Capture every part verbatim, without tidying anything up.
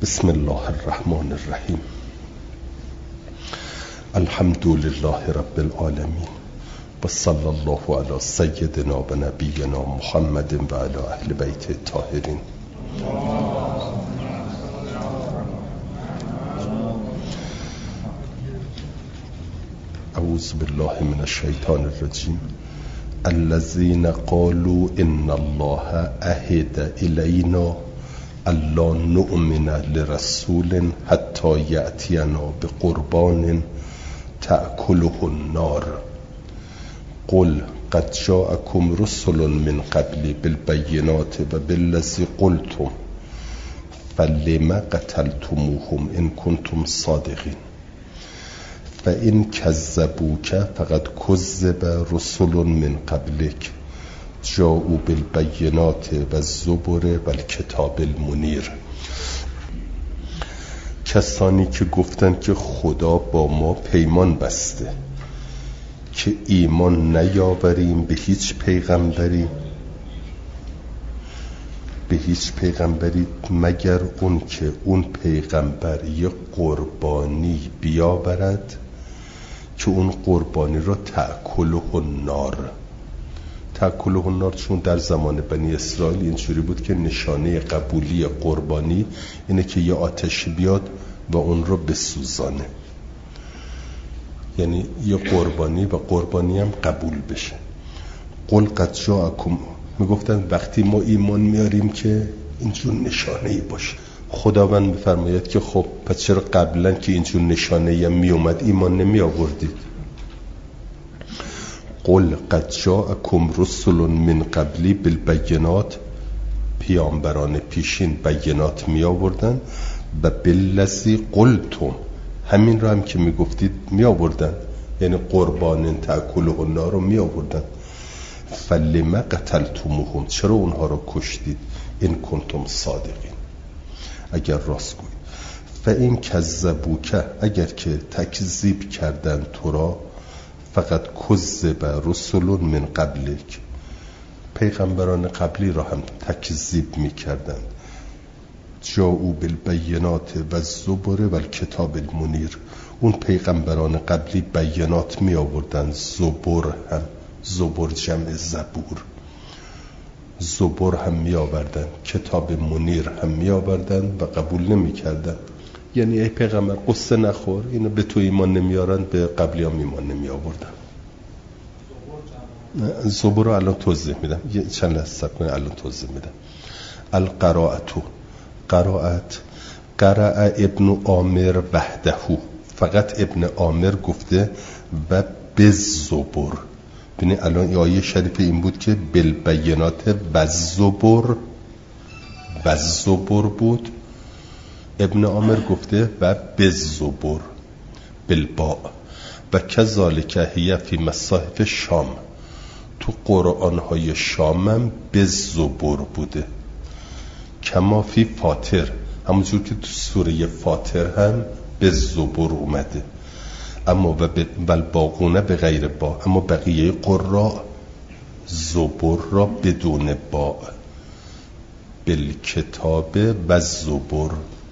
بسم الله الرحمن الرحیم. الحمد لله رب العالمین و صلی الله علی سیدنا و نبینا محمد و علی اهل بیت الطاهرین. اعوذ بالله من الشیطان الرجیم. الذين قالوا ان الله عهد الینا الا نؤمن لرسول حتى یأتینا بقربان تأکله النار قل قد جاءكم رسل من قبل بالبينات وبالذي قلتم فلما قتلتموهم إن كنتم صادقين فإن كذبوك فقد كذب رسل من قبلك جاءوا بالبينات والزبر والكتاب المنیر. کسانی که گفتند که خدا با ما پیمان بسته که ایمان نیاوریم به هیچ پیغمبری به هیچ پیغمبری مگر اون که اون پیغمبر یه قربانی بیاورد که اون قربانی را تأکله النار. تأکله النار چون در زمان بنی اسرائیل اینجوری بود که نشانه قبولی قربانی اینه که یه آتش بیاد و اون رو بسوزانه، یعنی یه قربانی و قربانی هم قبول بشه. قل قد جاءکم، میگفتن وقتی ما ایمان میاریم که اینجور نشانه‌ای باشه. خداوند میفرماید که خب پس چرا قبلا که اینجور نشانه‌ای هم میومد ایمان نمی آوردید؟ قل قد جاءکم رسل من قبلی بالبینات، پیامبران پیشین بینات می آوردن و بالذی قلتم، همین رو هم که می گفتید می آوردن، یعنی قربان تأکله النار رو می آوردن. فلما قتلتموهم، چرا اونها رو کشتید؟ این کنتم صادقین، اگر راست گویید. فإن کذبوک، اگر که تکذیب کردن تو را، فقط کذب رسل من قبلک، پیغمبران قبلی را هم تکذیب می کردن. جاءوا بالبینات و الزبر و الکتاب المنیر، اون پیغمبران قبلی بینات می آوردن، زبر هم، زبر جمع زبور، زبر هم می آوردن، کتاب منیر هم می آوردن و قبول نمی کردن. یعنی ای پیغمبر قصه نخور، اینو به تو ایمان نمیارن، به قبلی هم ایمان نمی آوردن. زبر رو الان توضیح میدم، یه چند لحظه صبر کنید الان توضیح میدم. القراءتو، قرائت، قرأ ابن عامر وحده، فقط ابن عامر گفته و بالزبر. ببینید الان آیه شریف این بود که بالبینات و زبر، و زبر بود، ابن عامر گفته و بالزبر بالباء. و کذالک هی فی مصاحف شام، تو قرآن های شام هم بالزبر بوده. کما فی فاطر، همونجور که تو سوره فاطر هم بالزبر اومده. اما و بالباقونه به غیر با، اما بقیه قراء زبر را بدون با، بالکتاب و زبر.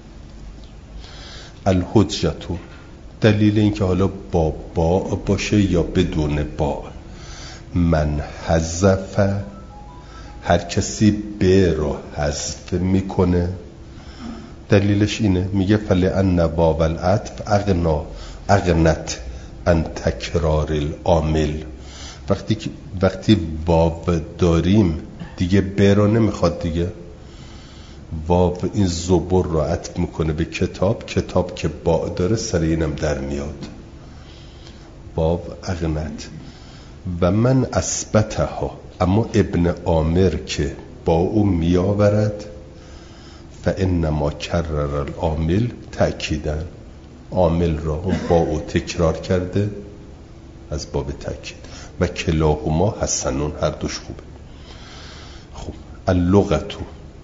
الحجتو، دلیل این که حالا با با باشه یا بدون با. من حذف، هر کسی به رو حذف میکنه، دلیلش اینه، میگه فلان واو العطف اغنا اغنت ان تکرار العامل. وقتی وقتی واو داریم دیگه به رو نمیخواد دیگه. واو این زبر رو عطف میکنه به کتاب، کتاب که با داره سر اینم در میاد. واو اغنت. و من اثبتها، اما ابن عامر که با او میآورد، فانما کرر العامل تأکیدا، عامل را اون با او تکرار کرده از باب تأکید. و کلاهما حسنون، هر دوش خوبه. خب اللغتو،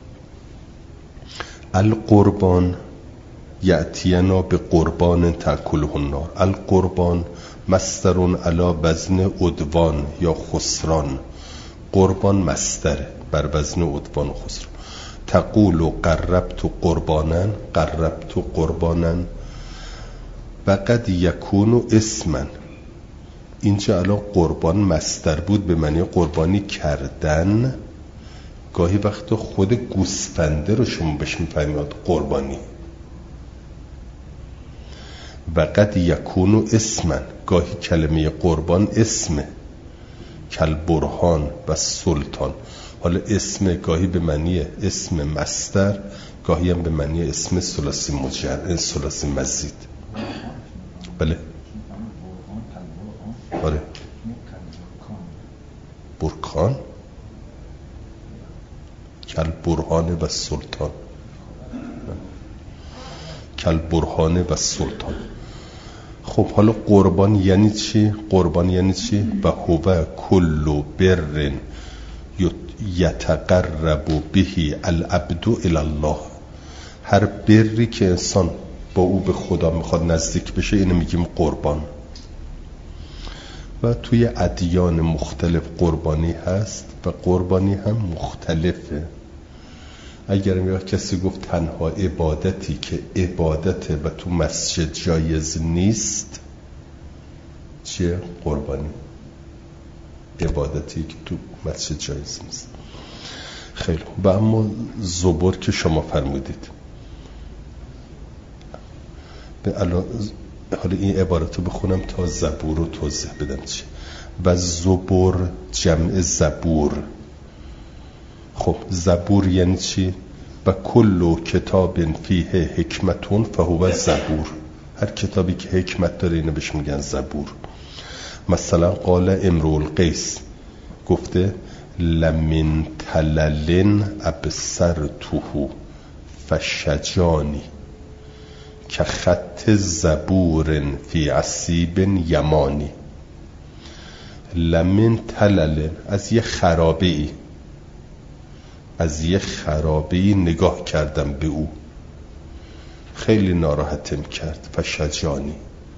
القربان یأتینا به قربان تأکله النار. القربان مصدر علی وزن عدوان یا خسران. قربان مصدر بر وزن عدوان و خسران. تقول قربت قربانا، قربت قربانا و قد یکون اسما. اینجا الان قربان مصدر بود به معنی قربانی کردن. گاهی وقتا خود گوسفنده رو شما بهش میفهمید قربانی. و قد یکون اسما، گاهی کلمه قربان اسمه، کل برهان و سلطان. حالا اسم گاهی به معنی اسم مصدر، گاهی هم به معنی اسم ثلاثی مجرد، ثلاثی مزید. بله آره برکان، کل برهان و سلطان، کل برهان و سلطان. خب حالا قربان یعنی چی؟ قربان یعنی چی؟ و هو کل بر یتقرب بهی العبد الی الله. هر بری که انسان با او به خدا میخواد نزدیک بشه اینو میگیم قربان. و توی ادیان مختلف قربانی هست و قربانی هم مختلفه. اگر میگه کسی گفت تنها عبادتی که عبادته و تو مسجد جایز نیست چیه؟ قربانی. عبادتی که تو مسجد جایز نیست. خیلی. و اما زبر که شما فرمودید، به الان حالا این عبارتو بخونم تا زبور رو توضیح بدم چی. و زبر جمع زبور. خب زبور یعنی چی؟ و کل کتاب فیه حکمتون فهو زبور. هر کتابی که حکمت داره اینو بهش میگن زبور. مثلا قال امرؤ القیس گفته لمن تلل ابصرته فشجانی که خط زبور فی عصیب یمانی. لمن تلل، از یه خرابه ای، از یه خرابه ای نگاه کردم به او، خیلی ناراحتم کرد. فشجانی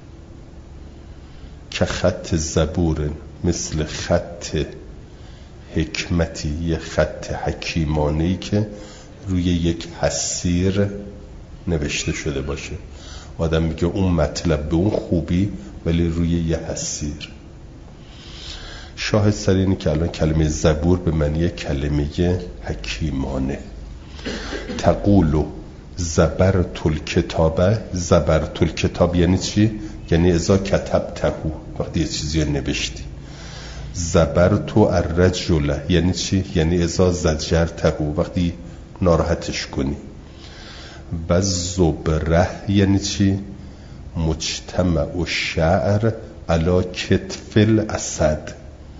که خط زبور، مثل خط حکمتی، یه خط حکیمانهی که روی یک حسیر نوشته شده باشه. آدم میگه اون مطلب به اون خوبی ولی روی یه حسیر. شاهد سر اینه که الان کلمه زبور به معنی کلمه حکیمانه. تقولو زبرت الکتابه. زبرت الکتاب یعنی چی؟ یعنی اذا کتبتهو، وقتی یه چیزی رو نوشتی. زبرتو الرجل یعنی چی؟ یعنی اذا زجرتهو، وقتی ناراحتش کنی. و زبره یعنی چی؟ مجتمع و شعر علا کتف الاسد،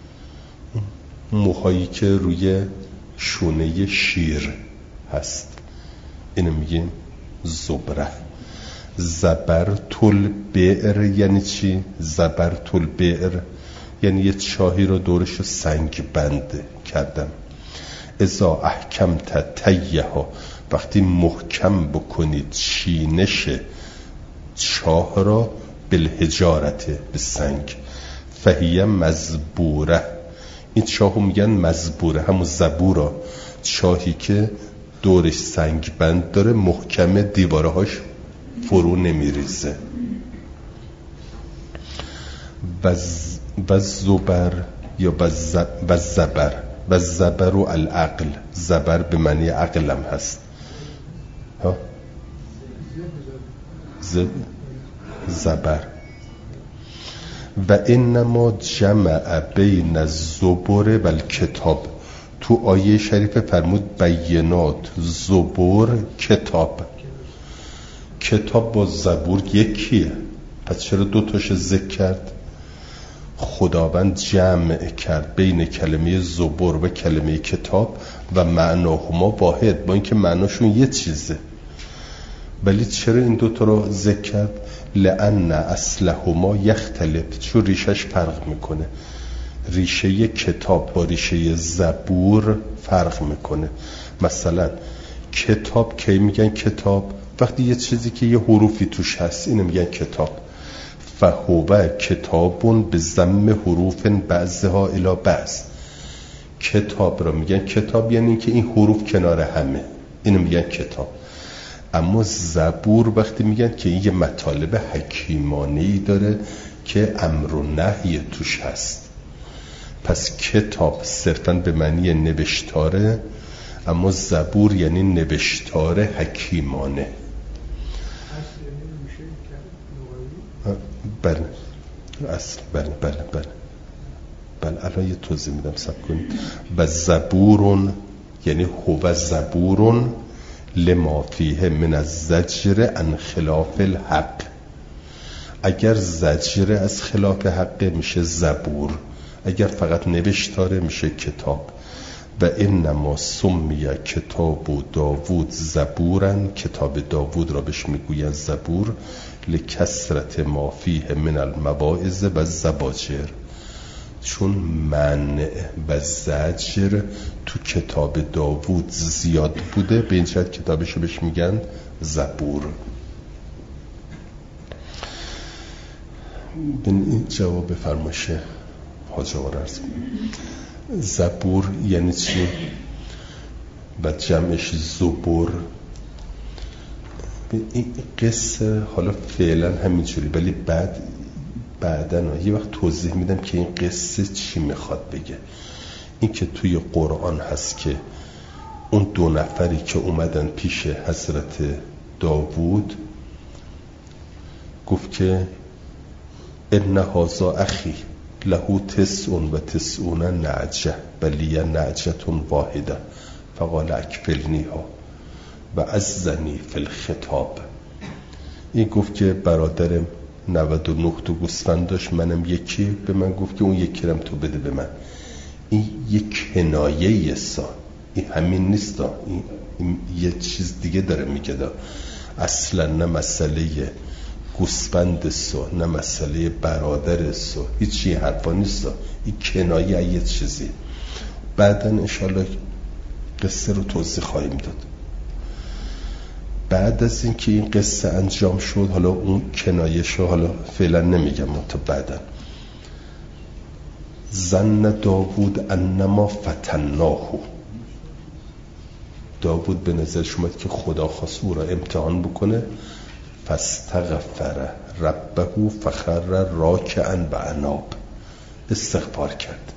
موهایی که روی شونه شیر هست، اینو میگیم زبره. زبرت البئر یعنی چی؟ زبرت البئر یعنی یه چاهی رو دورش رو سنگ بند کردم. اذا احکمت تیها، وقتی محکم بکنید چینش چاه را، بالحجارته، به سنگ. فهیه مزبوره، این چاهو میگن مزبوره، همون زبورا، چاهی که دورش سنگ بند داره، محکم، دیوارهاش فرو نمیریزه. و زبر یا و زبر و زبر و العقل. زبر به معنی عقلم هست. ها زبر. و انما جمع بین الزبر و الکتاب. تو آیه شریف فرمود بینات، زبر، کتاب. کتاب با زبور یکیه، پس چرا دو تاش ذکر کرد؟ خداوند جمع کرد بین کلمه زبر و کلمه کتاب و معناهما واحد، با اینکه معناشون یه چیزه، ولی چرا این دوتا رو ذکر کرد؟ لأن اصلهما یختلف، چون ریشش فرق میکنه. ریشه کتاب با ریشه زبور فرق میکنه. مثلا کتاب کی میگن کتاب؟ وقتی یه چیزی که یه حروفی توش هست اینو میگن کتاب. فهو کتابون به ضم حروف بعضها الی بعض. کتاب را میگن کتاب یعنی که این حروف کنار همه، اینو میگن کتاب. اما زبور وقتی میگن که این یه مطالب حکیمانه‌ای داره که امر و نهی توش هست. پس کتاب صرفاً به معنی نوشتاره، اما زبور یعنی نوشتار حکیمانه. بله اصل بله بله بله بله الان یه توضیح میدم، صبر کنید. و زبورون یعنی هو زبورون لما فیه من الزجر عن خلاف الحق. اگر زجر از خلاف حق میشه زبور، اگر فقط نوشتاره میشه کتاب. و انما سمی کتاب و داوود زبورن، کتاب داوود را بهش میگوین زبور، لکثرت ما فیه من المواعظ و زباجر، چون منع و زجر تو کتاب داوود زیاد بوده، به این جهت کتابشو بهش میگن زبور. این جواب فرمایش حاج آقا را عرض کنم. زبور یعنی چی؟ و جمعش زبور. این قصه حالا فعلا همینجوری، ولی بعد بعدن یه وقت توضیح میدم که این قصه چی میخواد بگه. این که توی قرآن هست که اون دو نفری که اومدن پیش حضرت داوود گفت که ان هذا اخی له تسعون و تسعون نعجه ولی نعجتون واحده فقال اکفلنیها و عزنی فی الخطاب. این گفت که برادرم نود و نه تا گوسفند داشت، منم یکی، به من گفت که اون یکی رم تو بده به من. این یک کنایه سا، این همین نیست دا. این, این یه چیز دیگه داره میگه دا. اصلا نه مسئله گوسفند سو نه مسئله برادر سو، هیچی حرفا نیست دا. این کنایه یه چیزی. بعدا انشالله قصه رو توضیح خواهیم داد. بعد از اینکه این قصه انجام شد، حالا اون کنایه‌شو حالا فعلا نمیگم تا بعدا. ظن داوود انما فتناه، داوود به نظرش اومد که خدا خواست او را امتحان بکنه. فاستغفر ربه فخر راکعا بعناب، استغفار کرد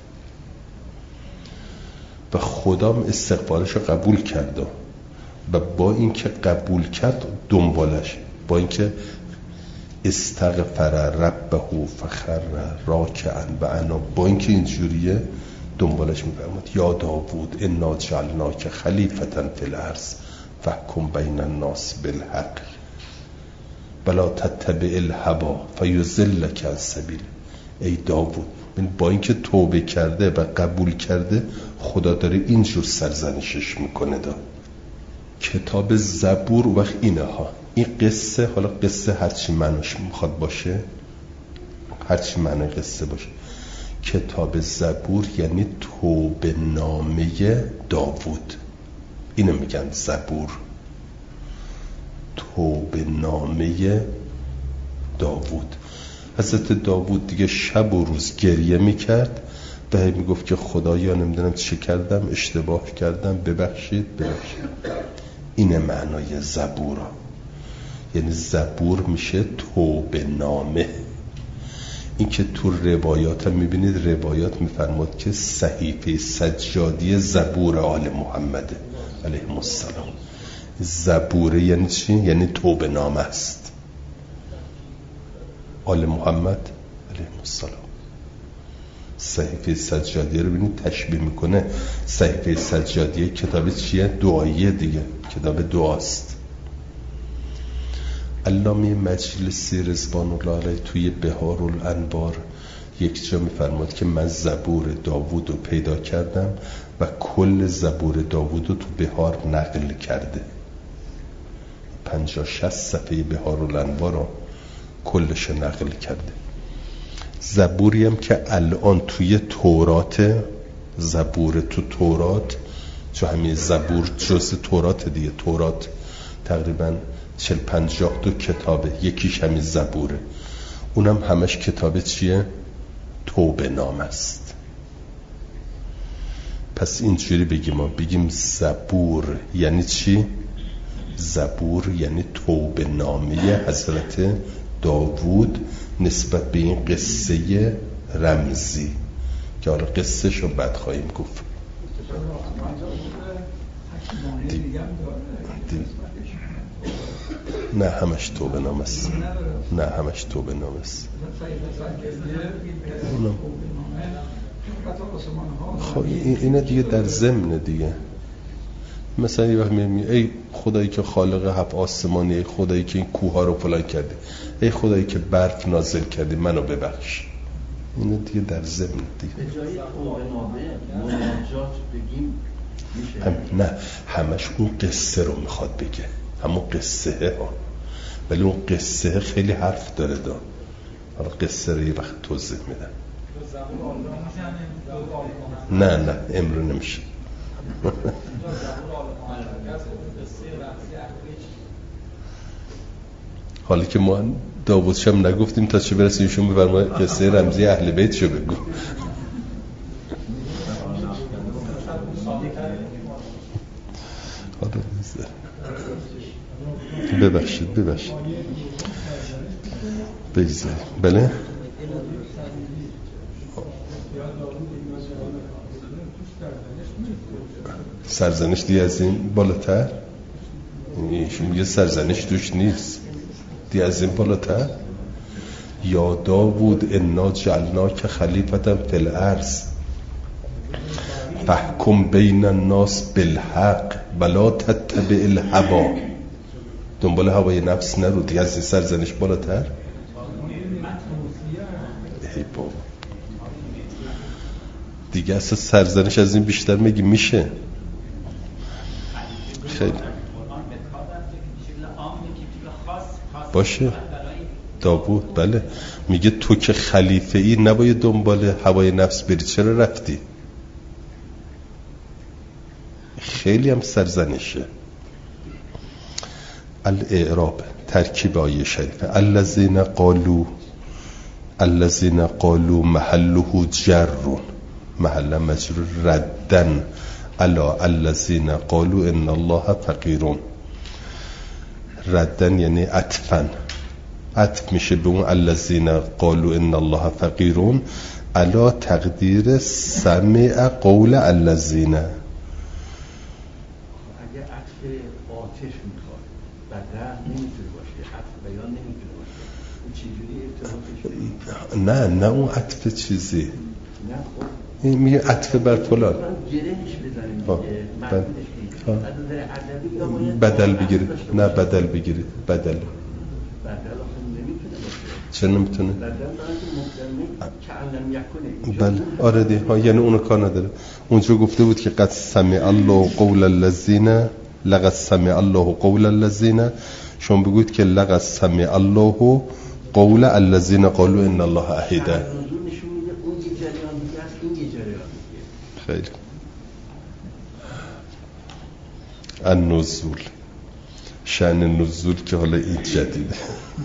و خدا استغفارش رو قبول کرد. و با اینکه قبول کرد دنبالش، با اینکه استغفر ربه فخر راکعا بعناب، با اینکه اینجوریه دنبالش میفرماد یا داوود انا جعلناک خلیفة فی الارض فاحکم بین الناس بالحق ولا تتبع الهوی فیضلک عن سبیل. ای داوود، با اینکه توبه کرده و قبول کرده، خدا داره اینجور سرزنشش میکنه. دا کتاب زبور وقت اینه ها. این قصه، حالا قصه هرچی معنیش میخواد باشه، هرچی معنی قصه باشه، کتاب زبور یعنی توبه نامه داوود. اینو میگن زبور، توبه نامه داوود. حضرت داوود دیگه شب و روز گریه میکرد و میگفت که خدایا نمیدونم چه کردم، اشتباه کردم، ببخشید ببخشید. اینه معنای زبور. یعنی زبور میشه توبه نامه. این که تو روایات هم میبینید، روایات میفرماد که صحیفه سجادی زبور آل محمد علیه السلام. زبوره یعنی چی؟ یعنی توبه نامه است. آل محمد علیه السلام صحیفه سجادیه رو ببینید تشبیه میکنه. صحیفه سجادیه کتاب چیه؟ دعاییه دیگه، کتاب دعاست. علامه مجلسی رضوان الله علیه توی بهار الانوار یک جا میفرماد که من زبور داوود رو پیدا کردم و کل زبور داوود رو تو بهار نقل کرده. پنجاه شصت صفحه بهار الانوار رو کلش نقل کرده. زبوری هم که الان توی تورات، زبور تو تورات، چون همین زبور جز تورات دیگه، تورات تقریبا چل پنجاه دو کتابه، یکیش همین زبوره. اونم همش کتاب چیه؟ توبه نام است. پس اینجوری بگیم، ما بگیم زبور یعنی چی؟ زبور یعنی توبه نامه حضرت داوود نسبت به این قصه رمزی که حالا قصه شو بعد خواهیم گفت. دی... دی... نه همش توبه نامه است، نه همش توبه نامه است. خب اینه دیگه در ضمن دیگه. مثلا یه وقت میگم ای خدایی که خالق هفت آسمانی، ای خدایی که این کوه ها رو فلان کردی، ای خدایی که برف نازل کردی منو ببخش. اینه دیگه در ضمن دیگه. به جای توبه نامه مناجات بگیم میشه؟ هم نه همش اون قصه رو میخواد بگه، همون قصه ها، ولی اون قصه خیلی حرف داره دا. حالا قصه رو یه وقت توضیح میدم. نه نه امرو نمیشه. حالی که ما داوود شم نگفتیم تا چه برسیم ایشون بفرمایید قصه رمزی اهل بیت شو بگو. ببخشید ببخشید بگذاریم. بله سرزنش دیگه از این بالاتر، ایشون میگه سرزنش توش نیست دیگه از این بالاتر. یا داوود انا جعلناک خلیفة فی الارض فاحکم بین الناس بالحق ولا تتبع الهوی. دنبال هوای نفس نرو دیگه از این سرزنش بالاتر. ای بابا دیگه اصلا سرزنش از این بیشتر میگی میشه؟ خیلی باشه داوود بله میگه تو که خلیفه ای نباید دنبال هوای نفس بری، چرا رفتی؟ خیلی هم سرزنشه. الاعراب ترکیب آیه شریفه الذین قالوا الذین قالوا محله جر محل مجرور ردن الا الذین قالوا ان الله فقیر. ردن یعنی عطفن، عطف میشه به اون الذین قالوا ان الله فقیر الا تقدیر سمع قول الذین. اگه عطف آتش میخواد بدر نمیتونه باشه، عطف بیان نمیتونه باشه، اون چجوری ارتباطش؟ نه نه اون عطف چیزی نه خب این میگه عطف بر فلان گرهش بزنیم دیگه معدودش دیگه بدل بگیرید. نه بدل بگیرید بدل بدل آخه نمیتونه باشه. چرا نمیتونه؟ بدل داره که مقدمه که علم یکنه. بله آره دی ها یعنی اونو کار نداره. اونجا گفته بود که قد سمع الله قول الذین لقد سمع الله قول الذین، شما بگوید که لقد سمع الله قول الذین قالوا ان الله احد. خیلی النزول شأن نزول که حالا این جدیده.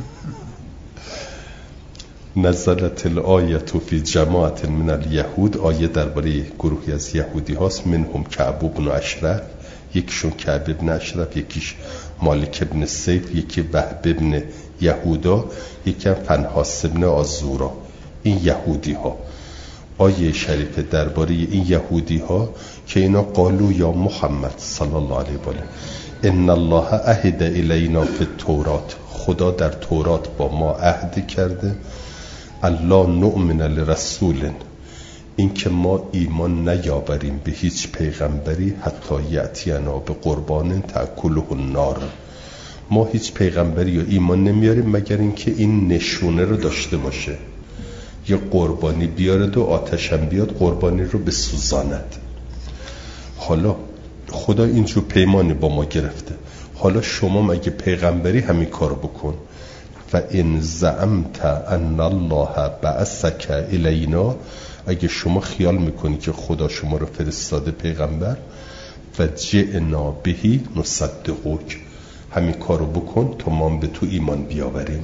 نزلت الآیت فی جماعت من الیهود، آیه درباره گروهی از یهودی هاست. منهم کعب بن اشرف، یکیشون کعب بن اشرف، یکیش مالک بن سیف، یکی وهب بن یهودا، یکی فنحاس بن آزورا. این یهودی ها آیه شریفه درباره این یهودی ها که اینا قالو یا محمد صلی الله علیه و آله ان الله عهد الینا فی التورات، خدا در تورات با ما عهد کرده الله نؤمن لرسول، این که ما ایمان نیاوریم به هیچ پیغمبری حتی یأتینا به قربان تأکله النار، ما هیچ پیغمبری یا ایمان نمیاریم مگر اینکه این نشونه رو داشته باشه، یه قربانی بیارد و آتشم بیاد قربانی رو بسوزاند. حالا خدا اینجور پیمانی با ما گرفته، حالا شما مگه پیغمبری همین کارو بکن. و ان زعمت ان الله بعثک الینا، اگه شما خیال میکنی که خدا شما رو فرستاده پیغمبر، فجئنا بهی نصدقک، همین کارو بکن تا ما به تو ایمان بیاوریم.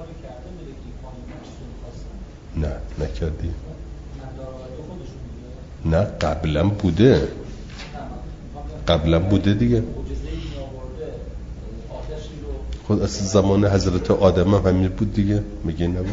نه نکردی. نه قبلا بوده، قبلا بوده دیگه. خود از زمان حضرت آدم هم همین بود دیگه، میگه نبود.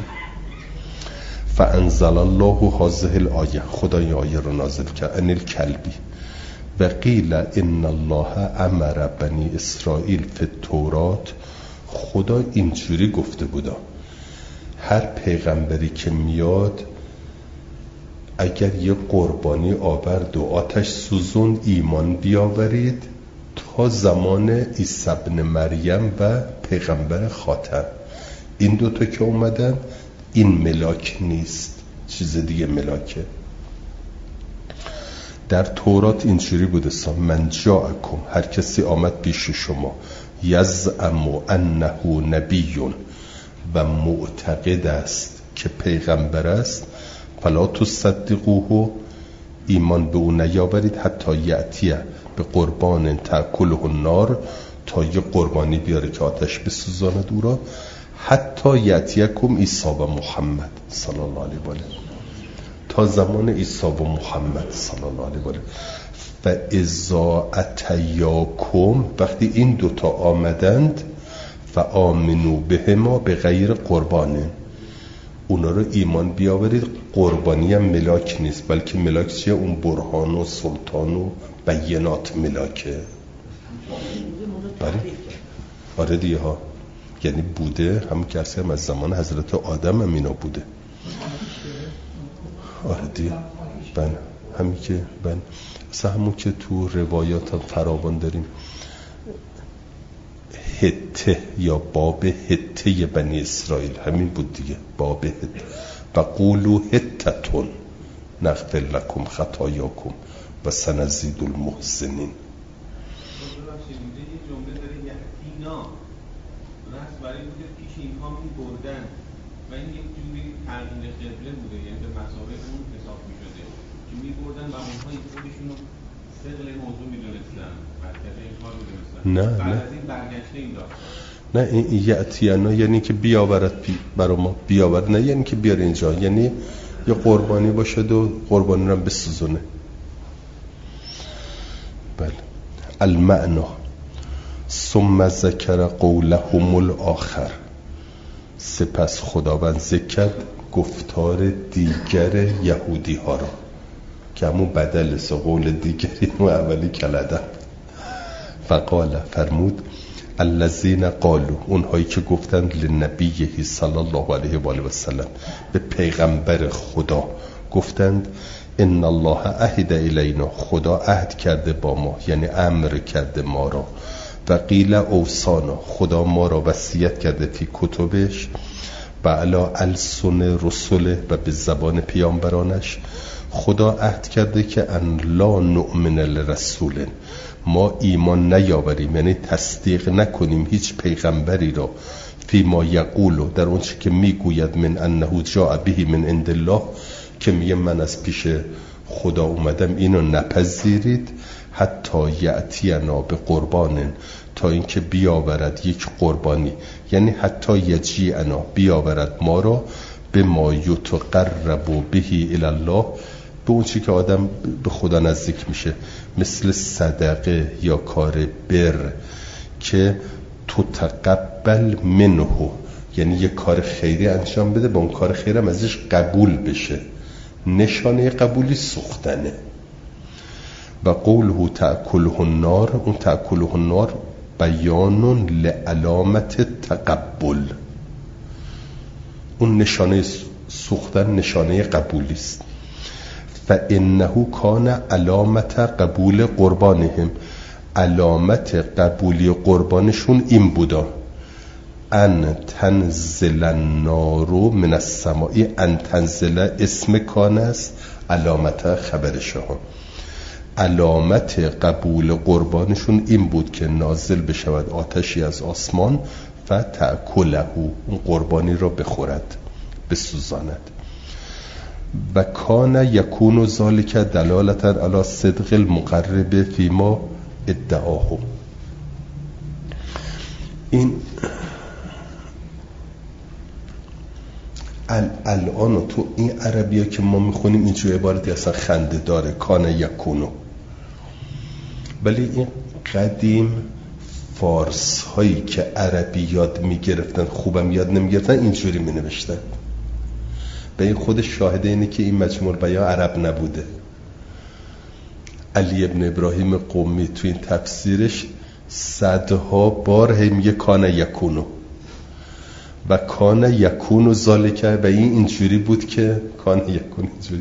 فانزل الله هذه الآیه، خدا این آیه رو نازل کرد، ان الکلبی و قیل ان الله امر بنی اسرائیل فی التورات. خدا اینجوری گفته بودا هر پیغمبری که میاد اگر یه قربانی آورد و آتش سوزون ایمان بیاورید تا زمان عیسی ابن مریم و پیغمبر خاتم. این دوتا که اومدن این ملاک نیست، چیز دیگه ملاکه. در تورات اینجوری بوده سا من جاءکم، هر کسی آمد پیش شما یزعم انه نبیون و معتقد است که پیغمبر است، فلا تصدقوه، ایمان به او نیاورید، حتی یأتیه به قربان تأکله النار، تا یه قربانی بیاره که آتش بسوزاند او را، حتی یأتیکم عیسی و محمد صلی الله علیه و آله، تا زمان عیسی و محمد صلی الله علیه و آله. و اذا اتیاکم، وقتی این دوتا آمدند، فآمنوا بهما بغیر قربان، اونا رو ایمان بیاورید. قربانی هم ملاک نیست، بلکه ملاک چیه؟ اون برهان و سلطان و بینات ملاکه. بله آره دیگه ها، یعنی بوده، همون که هم از زمان حضرت آدم هم اینا بوده. آره دیگه بله، همین که بله اصلا همون که تو روایات هم فراوان داریم، هته یا باب هته بنی اسرائیل همین بود دیگه، باب هته. و قولو هتتون نغفر لکم خطایاکم و سنزید المحسنین. برای اینکه پیش اینها می بردن و این یک جوری تغییر قبله بوده، یعنی به مثابه اون حساب می شده که می بردن و اونها این خودشون رو ثقل موضوع می دونستن، مرکز این کار می دونستن. نه بعد نه از این برگشته این داستان. نه این یعتیانا یعنی که بیاورد برای ما، بیاورد نه یعنی که بیاره اینجا، یعنی یه قربانی باشد و قربانی رو بسوزونه. بله. المعنا ثم ذکر قولهم الاخر، سپس خداوند ذکر گفتار دیگر یهودی ها را که همون بدل سه قول دیگری و اولی کلدن. فقال فرمود الذین قالوا، اونهایی که گفتند لنبیه صلی الله علیه و آله و سلم، به پیغمبر خدا گفتند ان الله عهد الینا، خدا عهد کرده با ما، یعنی امر کرده ما را. و قیل اوصانا، خدا ما را وصیت کرده فی کتبش و علی السن رسوله، و به زبان پیامبرانش. خدا عهد کرده که ان لا نؤمن لرسول، ما ایمان نیاوریم، یعنی تصدیق نکنیم هیچ پیغمبری را، فی ما یقولو، در اون چی که میگوید، من انه جاء به من عند الله، که میگه من از پیش خدا اومدم، اینو نپذیرید. حتی یأتینا به قربان، تا اینکه بیاورد یک قربانی، یعنی حتی یجیعنا، بیاورد ما را، به ما یتقرب به الی الله، به اون چی که آدم به خدا نزدیک میشه، مثل صدقه یا کار بر، که تتقبل منه، یعنی یک کار خیری انجام بده، با اون کار خیری هم ازش قبول بشه. نشانه قبولی سوختنه. و قوله تأکله النار، اون تأکله النار بیان لعلامت تقبل، اون نشانه سوختن نشانه قبولی است. فانه کان علامت قبول قربانهم، علامت قبولی قربانشون این بودا، ان تنزل النار من السماء، ان تنزل اسم کان است، علامت خبرشه ها. علامت قبول قربانشون این بود که نازل بشود آتشی از آسمان، و تأکله، اون قربانی را بخورد، بسوزاند. و کان یکون ذالک دلالتا علی صدق المقرب فیما ادعاه. این الان تو این عربی ها که ما میخونیم اینجور عبارتی اصلا خنده داره، کان یکونو. ولی این قدیم فارس هایی که عربی یاد میگرفتن، خوبم یاد نمیگرفتن، اینجوری مینوشتن. به این خود شاهده اینه که این مجموع بیان عرب نبوده. علی ابن ابراهیم قمی تو این تفسیرش صدها بار هی میگه کان یکونو و کان یکونو ذالکه، و این اینجوری بود که کان یکونو اینجوری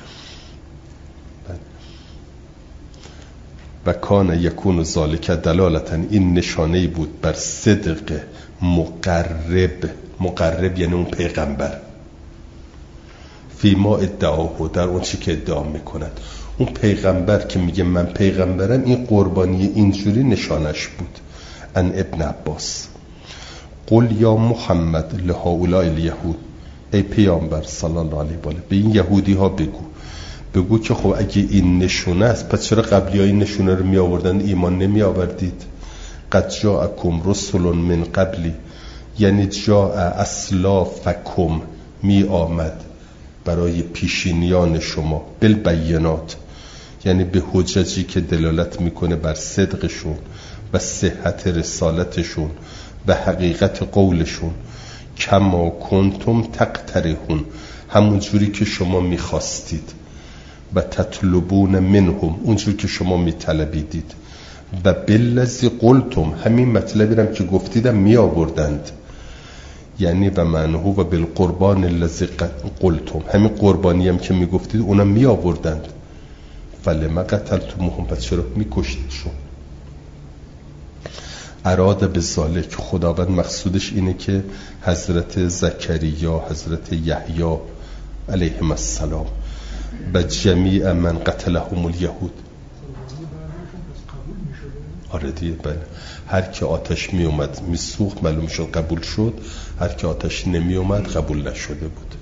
و کان یکونو ذالکه دلالتا، این نشانه بود بر صدق مقرب. مقرب یعنی اون پیغمبر، فی ما ادعاه، در اون چی که ادعا میکند. اون پیغمبر که میگه من پیغمبرم، این قربانی اینجوری نشانش بود. ان ابن عباس قل یا محمد لهؤلاء الیهود، ای پیامبر صلی الله علیه و آله به این یهودی ها بگو بگو که خب اگه این نشونه است، پس چرا قبلی ها این نشونه رو می آوردن ایمان نمی آوردید؟ قد جاءکم رسل من قبلی، یعنی جاء اسلافکم، می آمد برای پیشینیان شما، بالبینات، یعنی به حججی که دلالت میکنه بر صدقشون و صحت رسالتشون و حقیقت قولشون. کما کنتم تقترحون، همون جوری که شما میخواستید، و تطلبون منهم، اونجوری که شما میطلبیدید، و بالذی قلتم، همین مطلبی هم که گفتیدم می آوردند، یعنی و منه و بالقربان الذی قلتم، همین قربانی هم که می گفتید اونم می آوردند. فلما قتلتموهم، پس چرا می کشتیدشون؟ اراده به ذالک، خداوند مقصودش اینه که حضرت زکریا، حضرت یحیی علیهم السلام و جمیع من قتلهم الیهود، آره دیگه، بله، هر که آتش می اومد می سوخت، معلوم شد قبول شد، هر که آتش نمی اومد قبول نشده بود.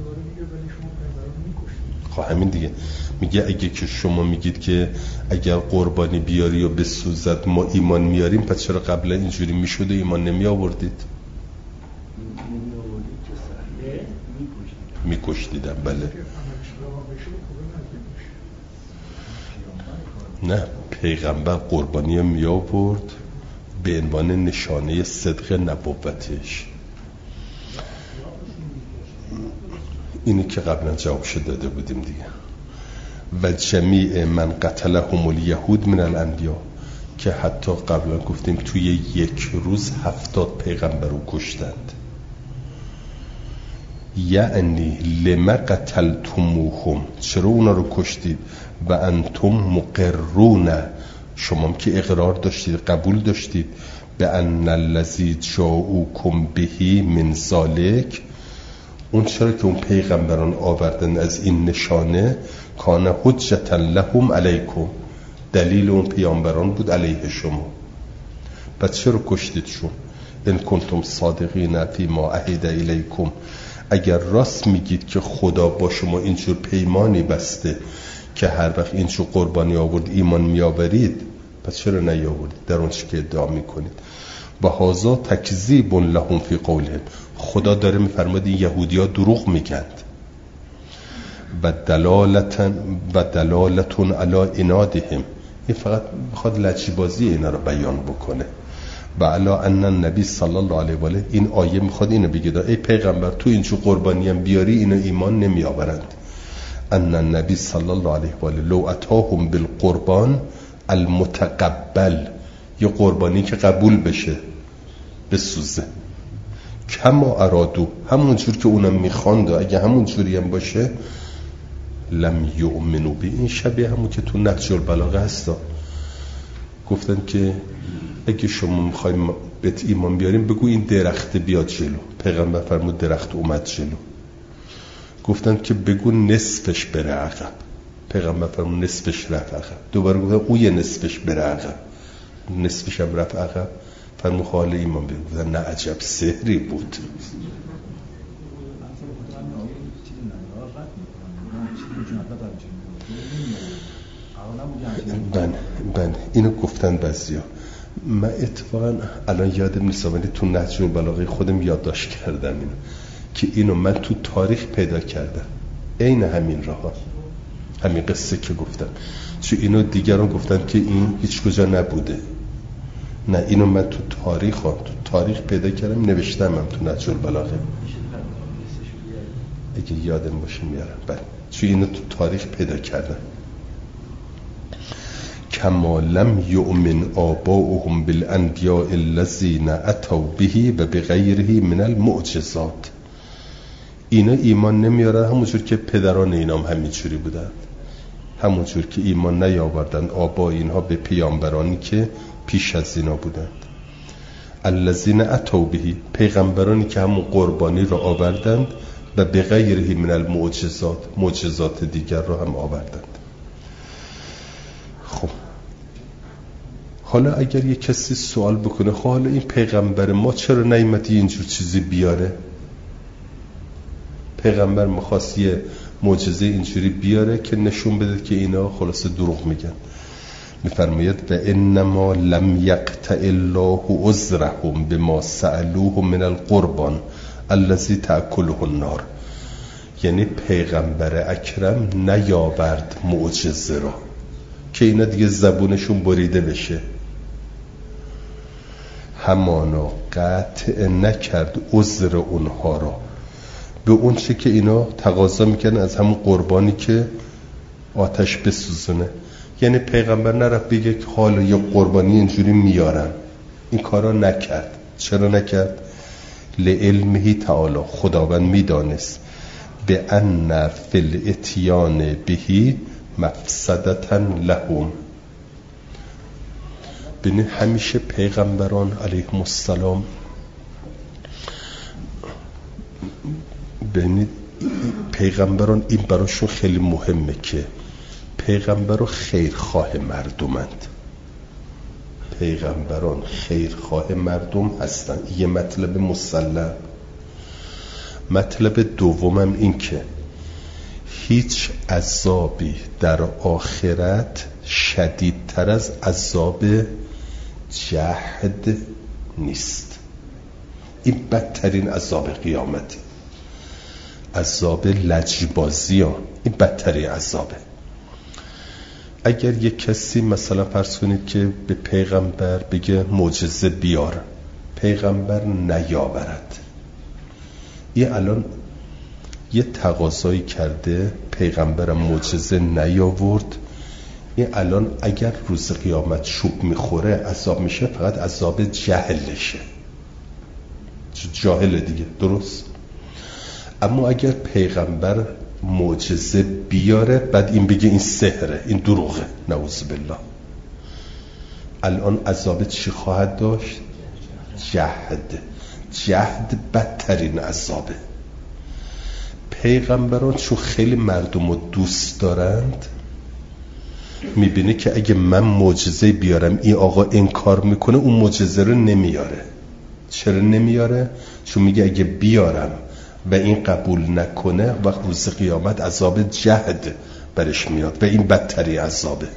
خب همین دیگه میگه اگه که شما میگید که اگر قربانی بیاری و بسوزد ما ایمان میاریم، پس چرا قبلا اینجوری میشد و ایمان نمی آوردید؟ میکشتیدن، بله. نه، پیغمبر قربانی می آورد به عنوان نشانه صدق نبوتش. اینی که قبلا جوابش داده بودیم دیگه. و جمیع من قتلهم الیهود من الانبیا، که حتی قبلا گفتیم توی یک روز هفتاد پیغمبر رو کشتند. یعنی لما قتلتموهم، چرا اونا رو کشتید؟ و انتم مقرون، شما که اقرار داشتید، قبول داشتید، به ان الذی جاءوکم بهی من ذالک، اون چرا که اون پیغمبران آوردن از این نشانه، کان حجة لهم علیکم، دلیل اون پیامبران بود علیه شما، پس چرا کشتیدشون؟ ان کنتم صادقین فی ما عهد الیکم، اگر راست میگید که خدا با شما اینجور پیمانی بسته که هر وقت اینجور قربانی آورد ایمان میآورید، پس چرا نیاوردید در اون چی که ادعا میکنید؟ و هذا تکذیب لهم فی قولهم، خدا داره میفرماید این یهودی ها دروغ میگند. و دلالتن و دلالتون علی انادهم، این فقط میخواد لجبازی اینا رو بیان بکنه. و علی ان النبی صلی الله علیه و آله، این آیه میخواد اینو بگه ای پیغمبر تو اینجور قربانی هم بیاری اینو ایمان نمی آورند. ان النبی صلی الله علیه و آله لو اتاهم بالقربان المتقبل، یه قربانی که قبول بشه، بسوزه، کما ارادو، همون جور که اونم میخواند، اگه همون جوری هم باشه، لم یؤمنو به، این شبیه همون که تو نهج البلاغه هستا، گفتن که اگه شما میخوایم بهت ایمان بیاریم بگو این درخت بیاد جلو، پیغمبر فرمود درخت اومد جلو. گفتن که بگو نصفش بره عقب، پیغمبر فرمود نصفش رفت عقب. دوباره گفتن او یه نصفش بره عقب، نصفش هم رفت عقب. فرمود حال ایمان بیاریم. گفتن نه عجب سحری بود. بله بله اینو گفتن بعضیا. من اتفاقا الان یادم نیست ولی تو نهج البلاغه خودم یادداشت کردم اینو که اینو من تو تاریخ پیدا کردم، عین همین راه، همین قصه که گفتم. چون اینو دیگران گفتن که این هیچ کجا نبوده، نه اینو من تو تاریخ ها تو تاریخ پیدا کردم، نوشتم هم تو نهج البلاغه، اگه یادم باشه میارم. بله، چون اینو تو تاریخ پیدا کردم. کما لم یؤمن آباؤهم بالانبیاء الذین اتوا به و بغیره من المعجزات. اینا ایمان نمیارن همونجور که پدران اینام همینجوری بودن، همونجور که ایمان نیاوردن آبا اینها به پیامبرانی که پیش از اینا بودند. الذین اتوا به، پیغمبرانی که همون قربانی را آوردند، و بغیره من المعجزات، معجزات دیگر را هم آوردند. خب حالا اگر یک کسی سوال بکنه خب حالا این پیغمبر ما چرا نیامدی اینجور چیزی بیاره؟ پیغمبر میخواست یه معجزه اینجوری بیاره که نشون بده که اینا خلاصه دروغ میگن. میفرماید و انما لم یقطع الله عذرهم بما سألوه من القربان الذی تأکله النار. یعنی پیغمبر اکرم نیاورد معجزه را که اینا دیگه زبونشون بریده بشه، همانا قطع نکرد عذر اونها را به اون چه که اینا تقاضا میکنن از همون قربانی که آتش بسوزونه. یعنی پیغمبر نرفت بگه که حالا یه قربانی اینجوری میارن، این کارا نکرد. چرا نکرد؟ لعلمه تعالی، خداوند میدانست به ان فی الاتیان بهی مفسدتا لهم. ببینید همیشه پیغمبران علیهم السلام، ببینید پیغمبران این براشون خیلی مهمه که پیغمبران خیرخواه مردمند، پیغمبران خیرخواه مردم هستن. یه مطلب مسلم. مطلب دومم این که هیچ عذابی در آخرت شدیدتر از عذاب جهد نیست. این بدترین عذاب قیامت، عذاب لجبازی ها، این بدترین عذابه. اگر یک کسی مثلا فرض کنید که به پیغمبر بگه معجزه بیار، پیغمبر نیاورد، این الان یه تقاضایی کرده، پیغمبرم معجزه نیاورد، این الان اگر روز قیامت شوب میخوره عذاب میشه فقط عذاب جهلشه، جاهل دیگه، درست؟ اما اگر پیغمبر معجزه بیاره بعد این بگه این سحره، این دروغه، نعوذ بالله، الان عذاب چی خواهد داشت؟ جهد. جهد بدترین عذابه. پیغمبران چون خیلی مردم رو دوست دارند، میبینه که اگه من معجزه بیارم این آقا انکار میکنه، اون معجزه رو نمیاره. چرا نمیاره؟ چون میگه اگه بیارم و این قبول نکنه وقت روز قیامت عذاب جهد برش میاد و این بدتری عذابه.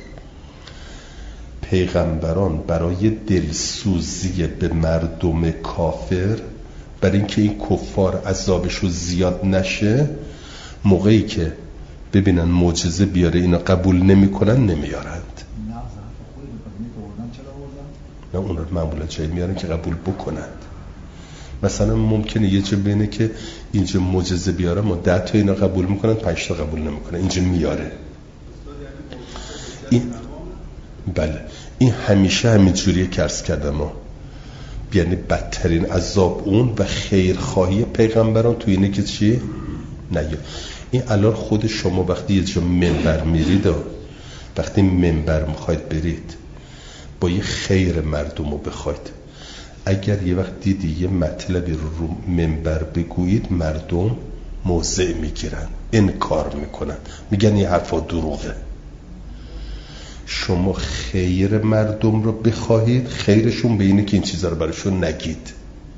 پیغمبران برای دلسوزی به مردم کافر، برای اینکه این کفار عذابشو زیاد نشه، موقعی که ببینن معجزه بیاره اینا قبول نمیکنن نمیارند. نه اون رو معمولا جایی میارن که قبول بکنند. مثلا ممکنه یه جا بینه که اینجا معجزه بیاره ما ده تا اینا قبول میکنن، پنج تا قبول نمیکنن، اینجا میاره. این بله این همیشه همین جوریه که عرض کردم ما. یعنی بدترین عذاب اون و خیرخواهی پیغمبران تو اینه که چیه؟ نه این الان خود شما وقتی یه جا منبر میرید و وقتی منبر میخواید برید با یه خیر مردم رو بخواید، اگر یه وقت دیدی یه مطلبی رو رو منبر بگویید مردم موضع میگیرن، انکار میکنن، میگن این حرفا دروغه. شما خیر مردم رو بخواهید، خیرشون به اینه که این چیزا رو براشون نگید،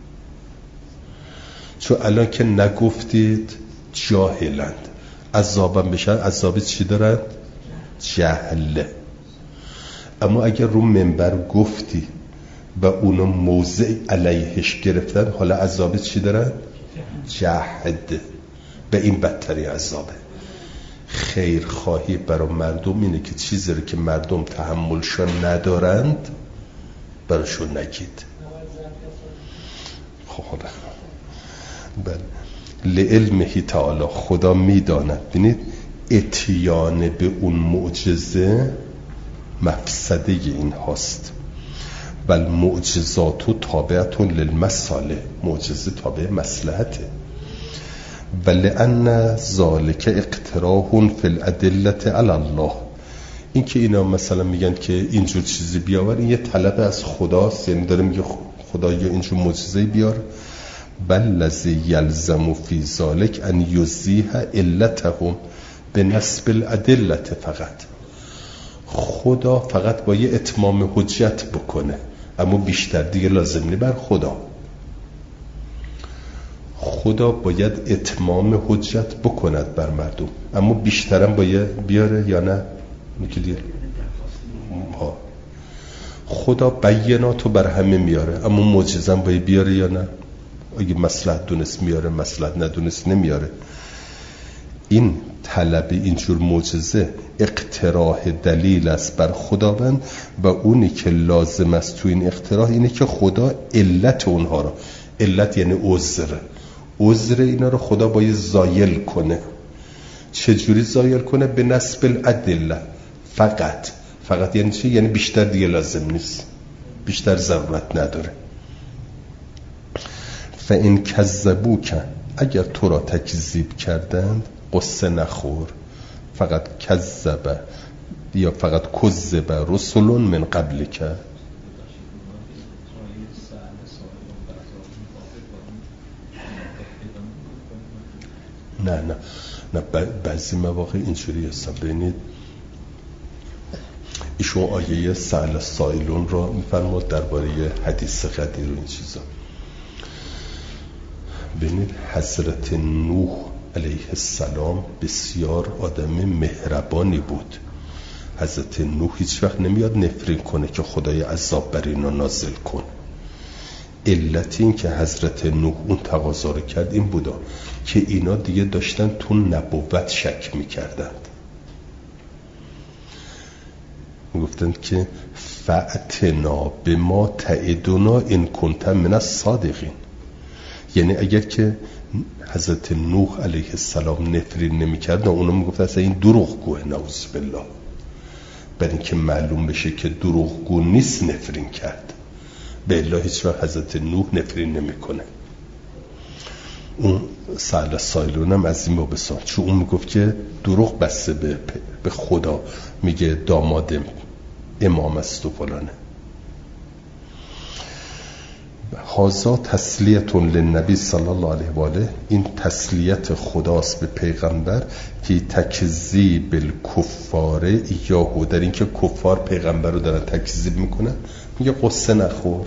چون الان که نگفتید جاهلند، عذابم بشن. عذاب چی دارن؟ جهله. اما اگر رو منبر گفتی و اونا موضع علیهش گرفتن، حالا عذاب چی دارن؟ جهد، به این بدتری عذابه. خیرخواهی برای مردم اینه که چیزی رو که مردم تحملشون ندارند براشون نگید. خب بله. لعلمه تعالی، خدا میداند. ببینید اتیان به اون معجزه مفسده این هاست. بل معجزاتو تابعتون للمصالح، معجزه تابع مصلحته. ولأن ذلك اقتراح فی الادله علی الله، این که اینا مثلا میگن که اینجور چیزی بیاور، این یه طلب از خداست، یعنی داره میگه خدا یا اینجور معجزه بیار. بل لذی یلزم فی ذلک ان یزیح علتهم به نسب الادله، فقط خدا فقط با یه اتمام حجت بکنه، اما بیشتر دیگه لازم نیست بر خدا. خدا باید اتمام حجت بکند بر مردم، اما بیشترم باید بیاره یا نه؟ میگه خدا بیناتو بر همه میاره، اما معجزه باید بیاره یا نه؟ اگه مصلحت دونست میاره، مصلحت ندونست نمیاره. این طلب اینجور معجزه اقتراح دلیل است بر خداوند، و اونی که لازم است تو این اقتراح اینه که خدا علت اونها رو، علت یعنی عذر، عذر اینا رو خدا باید زایل کنه. چجوری زایل کنه؟ به نسب الادله، فقط فقط یعنی چی؟ یعنی بیشتر دیگه لازم نیست، بیشتر ضرورت نداره. فإن کذبوک، اگر تو را تکذیب کردند، قصه نخور. فقط کذب یا فقط کذب رسل من قبل که، نه نه نه بعضی مواقع اینجوری هستن. ببینید ایشون آیه سأل سائلون را میفرماد درباره حدیث قدیر و این چیزا. ببینید حضرت نوح علیه السلام بسیار آدم مهربانی بود. حضرت نوح هیچ وقت نمیاد نفرین کنه که خدای عذاب بر اینا نازل کن. علت این که حضرت نوح اون تقاضا رو کرد این بودا که اینا دیگه داشتن تو نبوت شک میکردند. میگفتند که فأتنا بما تعدنا ان کنت من الصادقین، یعنی اگر که حضرت نوح علیه السلام نفرین نمی کرد، اونا می گفت اصلا این دروغگوه، نعوذ بالله. برای اینکه معلوم بشه که دروغگو نیست نفرین کرد، به الله هیچ وقت حضرت نوح نفرین نمی کنه. اون سأل سائلون هم از این بابستان، چون اون می گفت که دروغ بسته به, به خدا، میگه داماد امام است و فلانه. هازا تسلیتون للنبی صلی الله علیه و آله، این تسلیت خداست به پیغمبر که تکذیب الکفار یاهو، در این که کفار پیغمبر رو دارن تکذیب میکنن، میگه قصه نخور.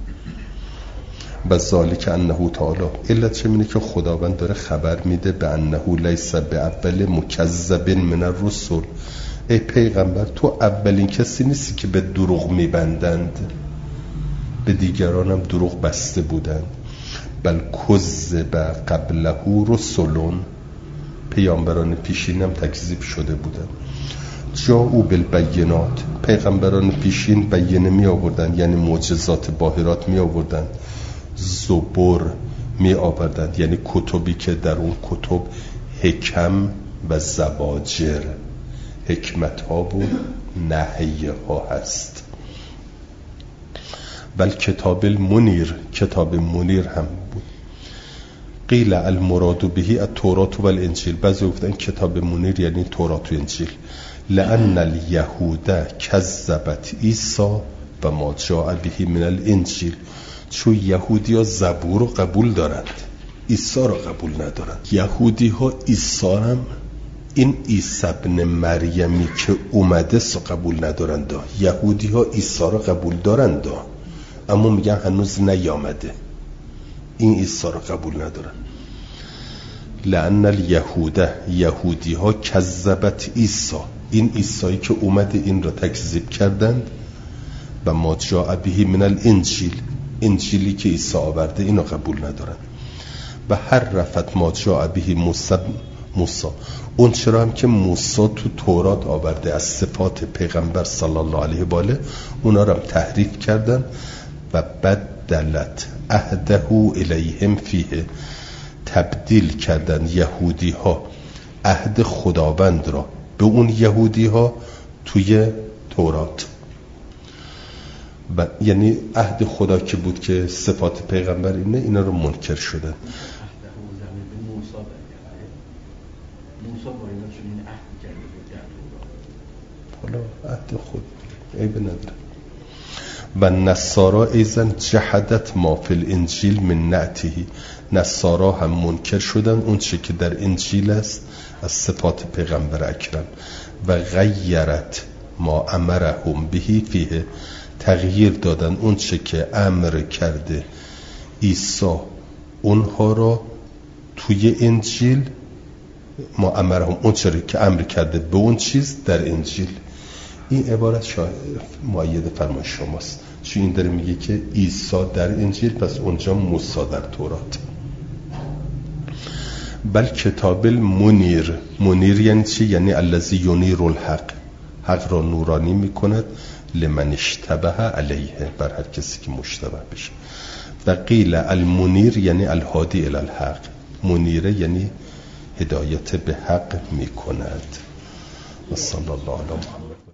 و ذالک انه تعالی، علت چه اینه که خداوند داره خبر میده به انه لیس به اول مکذب من الرسل، ای پیغمبر تو اولین کسی نیستی که به دروغ میبندند، به دیگران هم دروغ بسته بودند. بل کذب قبله رسلون، پیامبران پیشین هم تکذیب شده بودند. جاءوا بالبینات، پیغمبران پیشین بینه می آوردند، یعنی معجزات باهرات می آوردند. زبور می آوردند، یعنی کتبی که در اون کتب حکم و زواجر، حکمت ها و نهیه ها هست. بل کتاب المنیر، کتاب منیر هم بود. قیل المراد بهی التوراة و الانجیل، بعضی گفتن کتاب منیر یعنی تورات و انجیل. لأن اليهود کذبت عیسی و ما جاء به من الانجیل، چون یهودی ها زبور رو قبول دارند، عیسی رو قبول ندارند. یهودی ها عیسی هم، این عیسی ابن مریمی که اومده سو قبول ندارند. یهودی ها عیسی رو قبول دارند اما میگن هنوز نیامده، این عیسی رو قبول ندارن. لأن الیهود، یهودی ها کذبت عیسی، این عیسی که اومده این رو تکذیب کردند. و ما جاء به من الانجیل، انجیلی که عیسی آورده اینو قبول ندارن. و هر رفت ما جاء به موسی موسی اون چرا هم که موسی تو تورات آورده از صفات پیغمبر صلی الله علیه و آله، اونا رو هم تحریف کردن و بدلت عهده الیهم فیه، تبدیل کردن یهودی ها عهد خداوند را به اون یهودی ها توی تورات. و یعنی عهد خدا که بود که صفات پیغمبر اینه، اینا رو منکر شدن. حالا عهد خود عیب نداره. و نصارا ایزن جحدت ما فی الانجیل من نعته، نصارا هم منکر شدن اون چه که در انجیل است از صفات پیغمبر اکرم. و غیرت ما امرهم بهی فیه، تغییر دادن اون چه که امر کرده عیسی اونها را توی انجیل، ما امرهم اون چه که امر کرده به اون چیز در انجیل. این عبارت مؤید فرمان شماست، چون این داره میگه که عیسی در انجیل، پس اونجا موسی در تورات. بل کتاب المنیر، منیر یعنی چی؟ یعنی الذی ینیر الحق، حق را نورانی میکند، لمن اشتبه علیه، بر هر کسی که مشتبه بشه. و قیل المنیر یعنی الهادی الی الحق، منیره یعنی هدایت به حق میکند. و صلی الله علی محمد.